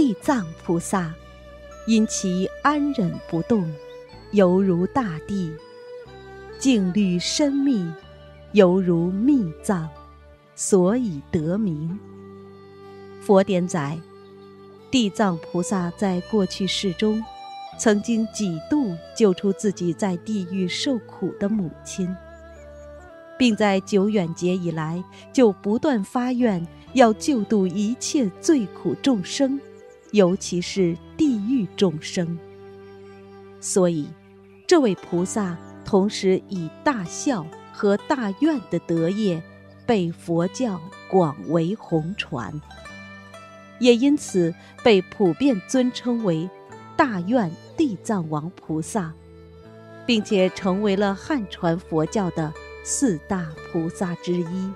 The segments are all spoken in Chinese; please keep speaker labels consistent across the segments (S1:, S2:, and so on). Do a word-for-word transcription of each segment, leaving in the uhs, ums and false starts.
S1: 地藏菩萨，因其安忍不动，犹如大地，静虑深密，犹如密藏，所以得名。佛典载，地藏菩萨在过去世中，曾经几度救出自己在地狱受苦的母亲，并在久远劫以来就不断发愿要救度一切罪苦众生，尤其是地狱众生。所以这位菩萨同时以大孝和大愿的德业被佛教广为弘传，也因此被普遍尊称为大愿地藏王菩萨，并且成为了汉传佛教的四大菩萨之一。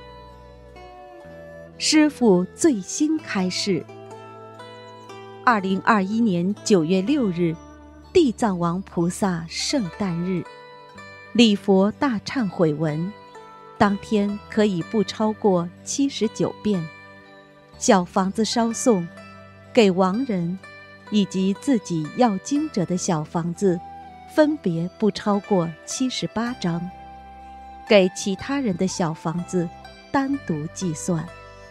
S1: 师父最新开示：二零二一年九月六日，地藏王菩萨圣诞日，礼佛大忏悔文，当天可以不超过七十九遍。小房子烧送给亡人以及自己要经者的小房子，分别不超过七十八张。给其他人的小房子单独计算。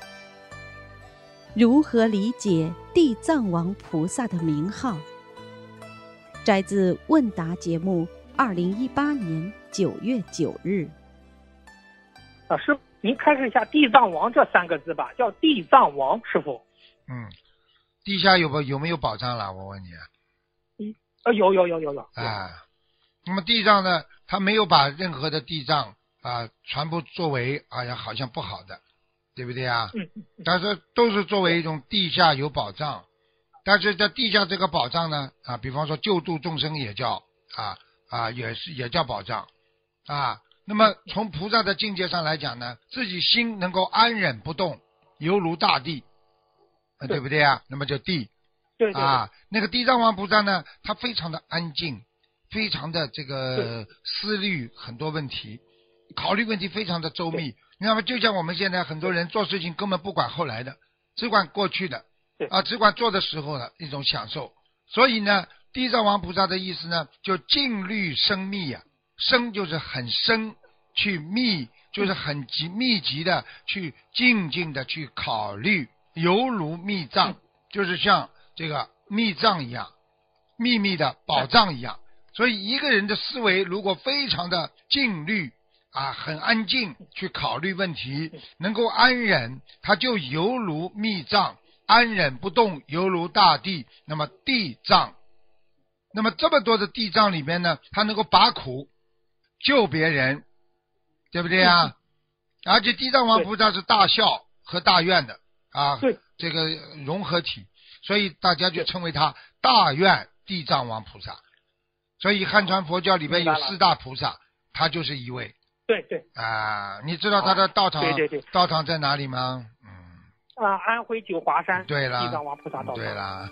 S1: 如何理解地藏王菩萨的名号？摘自问答节目二零一八年九月九日。
S2: 啊，师傅，您开示一下地藏王这三个字吧，叫地藏王，师傅。
S3: 嗯，地下有不有没有宝藏了？我问你。
S2: 嗯，呃，有有有有有。
S3: 啊，那么地藏呢，他没有把任何的地藏啊全部作为哎呀好像不好的，对不对啊？
S2: 嗯。
S3: 但是都是作为一种地下有宝藏，但是在地下这个宝藏呢啊，比方说救度众生也叫啊啊也是也叫宝藏啊。那么从菩萨的境界上来讲呢，自己心能够安忍不动，犹如大地，对, 对不对啊？那么就地，
S2: 对 对, 对
S3: 啊，那个地藏王菩萨呢，他非常的安静，非常的这个思虑很多问题，考虑问题非常的周密。那么就像我们现在很多人做事情根本不管后来的，只管过去的，啊，只管做的时候的一种享受。所以呢，地藏王菩萨的意思呢，就静虑深密呀、啊，深就是很深。去密就是很集密集的去静静的去考虑，犹如密藏，就是像这个密藏一样，秘密的宝藏一样。所以一个人的思维如果非常的静虑啊，很安静去考虑问题，能够安忍，他就犹如密藏，安忍不动，犹如大地。那么地藏，那么这么多的地藏里面呢，他能够拔苦救别人，对不对啊？而且地藏王菩萨是大孝和大愿的啊，这个融合体，所以大家就称为他大愿地藏王菩萨。所以汉传佛教里边有四大菩萨，他就是一位。
S2: 对对
S3: 啊，你知道他的道场、
S2: 啊、对对对
S3: 道场在哪里吗？嗯
S2: 啊，安徽九华山。
S3: 对了，
S2: 地藏王菩萨道场。
S3: 对了。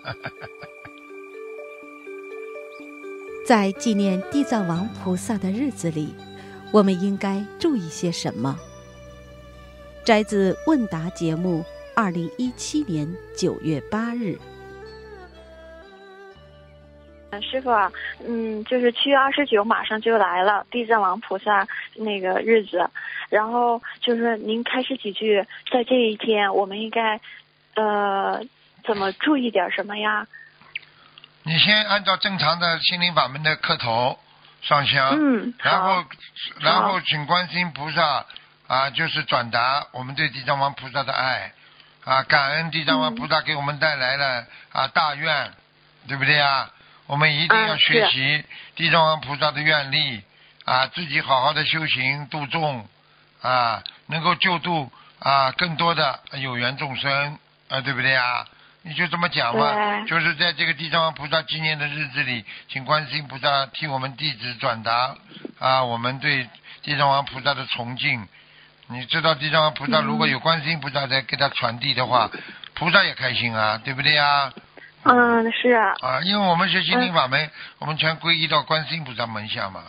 S1: 在纪念地藏王菩萨的日子里，我们应该注意些什么？摘自问答节目二零一七年九月八日。
S4: 师傅啊，嗯，就是七月二十九马上就来了，地藏王菩萨那个日子，然后就是您开示几句，在这一天我们应该呃怎么注意点什么呀？
S3: 你先按照正常的心灵法门的磕头上香，
S4: 嗯，
S3: 然后然后请观世音菩萨啊，就是转达我们对地藏王菩萨的爱啊，感恩地藏王菩萨给我们带来了、嗯、啊大愿，对不对啊？我们一定要学习地藏王菩萨的愿力啊，自己好好的修行度众啊，能够救度啊更多的有缘众生啊，对不对啊？你就这么讲嘛，就是在这个地藏王菩萨纪念的日子里，请观世音菩萨替我们弟子转达啊我们对地藏王菩萨的崇敬。你知道地藏王菩萨如果有观世音菩萨在给他传递的话、嗯、菩萨也开心啊，对不对啊？
S4: 嗯，是啊。
S3: 啊，因为我们是心灵法门、嗯、我们全皈依到观世音菩萨门下嘛，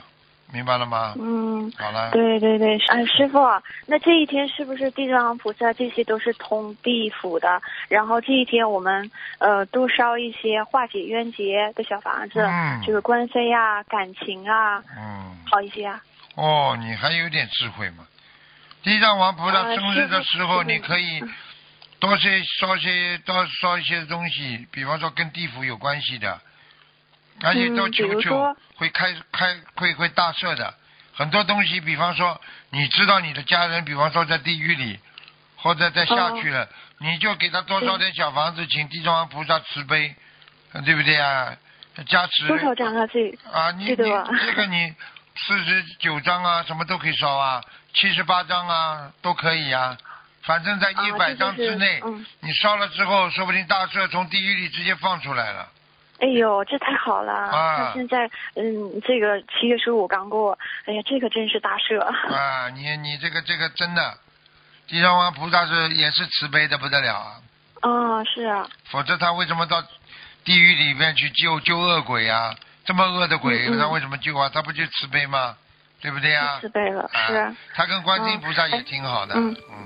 S3: 明白了吗？
S4: 嗯，
S3: 好了。
S4: 对对对，哎，师傅，那这一天是不是地藏王菩萨这些都是通地府的？然后这一天我们呃多烧一些化解冤结的小房子，
S3: 嗯，
S4: 就是官非啊、感情啊，
S3: 嗯，
S4: 好一些啊。
S3: 哦，你还有点智慧嘛。地藏王菩萨生日的时候，你可以多些烧些多烧一些东西，比方说跟地府有关系的，而且多求求会开开会会大赦的。很多东西，比方说你知道你的家人，比方说在地狱里或者在下去了，哦、你就给他多烧点小房子，请地藏王菩萨慈悲，对不对啊？加持
S4: 多少张啊？这
S3: 啊，你你这个你四十九张啊，什么都可以烧啊，七十八张啊都可以啊，反正在一百张之内，
S4: 啊就是嗯、
S3: 你烧了之后，说不定大赦从地狱里直接放出来了。
S4: 哎呦，这太好了！
S3: 啊，
S4: 那现在嗯，这个七月十五刚过，哎呀，这个真是大赦
S3: 啊！你你这个这个真的，地藏王菩萨是也是慈悲的不得了啊！
S4: 啊，是啊。
S3: 否则他为什么到地狱里面去救救恶鬼啊？这么恶的鬼，
S4: 嗯嗯
S3: 他为什么救啊？他不就慈悲吗？对不对啊？
S4: 慈悲了，
S3: 啊、
S4: 是、啊。
S3: 他跟观世音菩萨也挺好的。
S4: 嗯
S3: 嗯。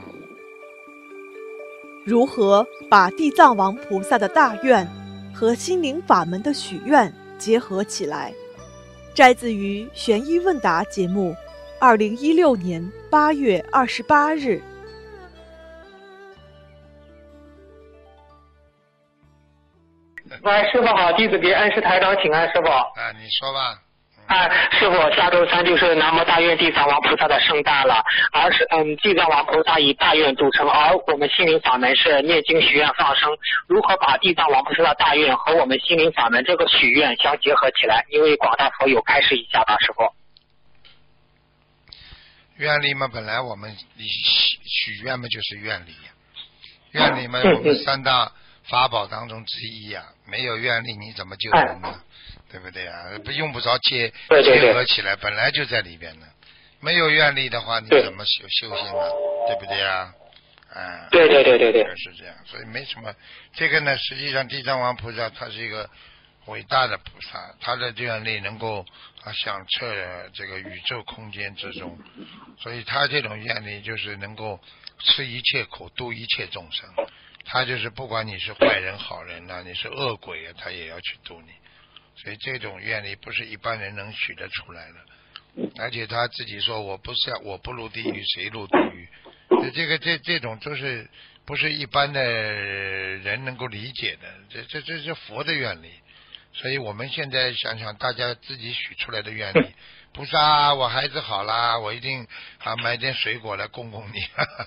S1: 如何把地藏王菩萨的大愿和心灵法门的许愿结合起来？摘自于玄一问答节目，二零一六年八月二十八日。
S5: 喂，师傅好，弟子给恩师台长请安，师傅。
S3: 啊，你说吧。
S5: 哎，师傅，下周三就是南无大愿地藏王菩萨的圣诞了，而是嗯，地藏王菩萨以大愿著称，而我们心灵法门是念经许愿放生。如何把地藏王菩萨的大愿和我们心灵法门这个许愿相结合起来？因为广大佛友开示一下吧，师傅。
S3: 愿力嘛，本来我们许许愿嘛就是愿力呀，愿力嘛我们三大法宝当中之一呀，没有愿力你怎么救人呢？对不对啊？不用不着结结合起来，本来就在里边呢。没有愿力的话，你怎么修修行呢？对不对啊？啊，
S5: 对对对对对，
S3: 是这样。所以没什么。这个呢，实际上地藏王菩萨他是一个伟大的菩萨，他的愿力能够啊响彻这个宇宙空间之中，所以他这种愿力就是能够吃一切苦，度一切众生。他就是不管你是坏人好人呐、啊，你是恶鬼啊，他也要去度你。所以这种愿力不是一般人能许得出来的，而且他自己说我不是我不入地狱谁入地狱，这个这这种就是不是一般的人能够理解的，这这这是佛的愿力。所以我们现在想想大家自己许出来的愿力，菩萨我孩子好啦，我一定啊买点水果来供供你，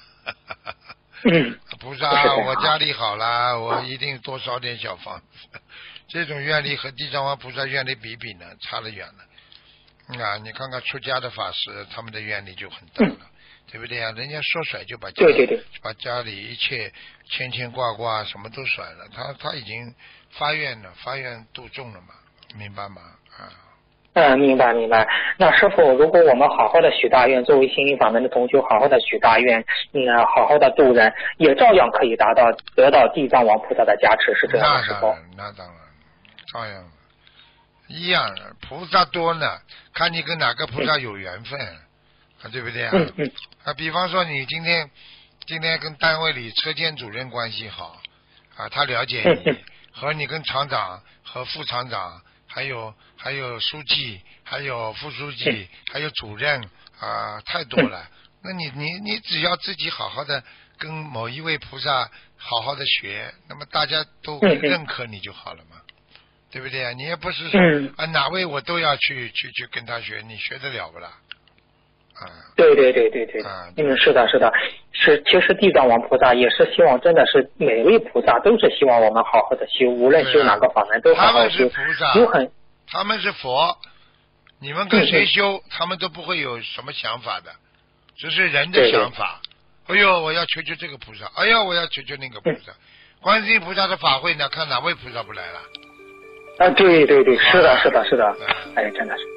S3: 菩萨我家里好啦，我一定多烧点小房子。这种愿力和地藏王菩萨愿力比比呢，差得远了。啊，你看看出家的法师，他们的愿力就很大了，嗯、对不对啊？人家说甩就把家
S5: 对对对
S3: 把家里一切牵牵挂挂什么都甩了，他他已经发愿了，发愿度众了嘛，明白吗？啊。
S5: 嗯，明白明白。那师傅，如果我们好好的许大愿，作为心灵法门的同修，好好的许大愿，嗯，好好的度人，也照样可以达到得到地藏王菩萨的加持，是这样的，师傅？
S3: 那当然。照样一样的，菩萨多呢，看你跟哪个菩萨有缘分，啊，对不对啊？
S5: 嗯嗯。
S3: 啊，比方说你今天今天跟单位里车间主任关系好，啊，他了解你，
S5: 嗯、
S3: 和你跟厂长和副厂长，还有还有书记，还有副书记，
S5: 嗯、
S3: 还有主任啊，太多了。嗯、那你你你只要自己好好的跟某一位菩萨好好的学，那么大家都会认可你就好了嘛。嗯对不对啊？你也不是说、嗯、啊哪位我都要去去去跟他学，你学得了不啦？啊，
S5: 对对对对对，啊、嗯，是的，是的，是。其实地藏王菩萨也是希望，真的是每位菩萨都是希望我们好好的修，无论修哪个法门都好好修。
S3: 他们是菩萨，
S5: 有很，
S3: 他们是佛，你们跟谁修，嗯、他们都不会有什么想法的，只是人的想法。对对哎呦，我要求求这个菩萨，哎呦，我要求求那个菩萨。嗯、观世音菩萨的法会呢，看哪位菩萨不来了。
S5: 啊，对对对，是的，是的，是的，哎，真的是。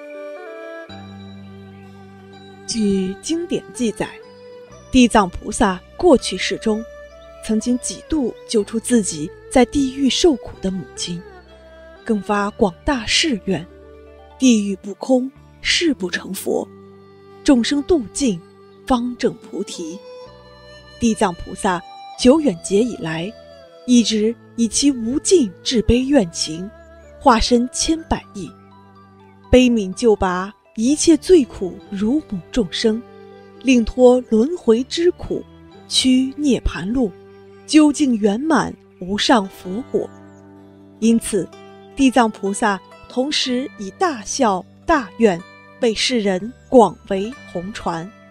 S1: 据经典记载，地藏菩萨过去世中，曾经几度救出自己在地狱受苦的母亲，更发广大誓愿：地狱不空，
S6: 誓不成佛，众生度尽，方证菩提。地藏菩萨久远劫以来，一直以其无尽至悲愿情，化身千百亿，悲悯救拔一切罪苦如母众生，令脱轮回之苦，趋涅盘路，究竟圆满无上福果。因此地藏菩萨同时以大孝大愿为世人广为弘传。